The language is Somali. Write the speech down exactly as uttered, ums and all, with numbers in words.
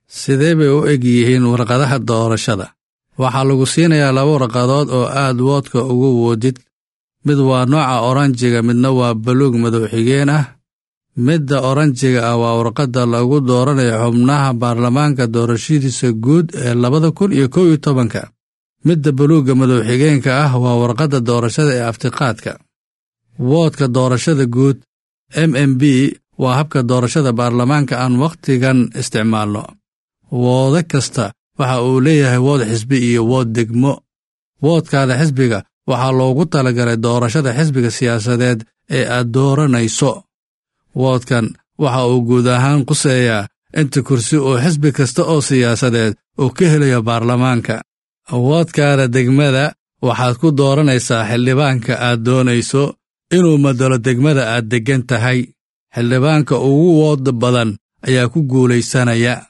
sidee bay u eg yihiin warqadaha doorashada? waxaa lagu siinayaa laba warqadood oo aad woodka ugu woodid. mid waa nooca oranjiga, midna waa baluug madow xigeen ah. midda oranjiga ah waa warqadda lagu dooranayo xubnaha baarlamaanka doorashadiisa guud ee labada kun iyo kow iyo tobanka. midda baluugga madow xigeenka ah waa warqadda doorashada ee aftiqaadka. woodka doorashada guud M M B waa habka doorashada baarlamaanka aan wakhtigan isticmaalno. woode kasta waxa uu leeyahay wood xisbi iyo wood degmo. woodkaada xisbiga waxaa loogu talagalay doorashada xisbiga siyaasadeed ee aad dooranayso. woodkan waxa uu guud ahaan quseeyaa inta kursi oo xisbi kasta oo siyaasadeed uu ka helayo baarlamaanka. woodkaada degmada waxaad ku dooranaysaa xildhibaanka aad doonayso inuu madalo degmada aad deggan tahay. xildhibaanka ugu wooda badan ayaa ku guulaysanaya.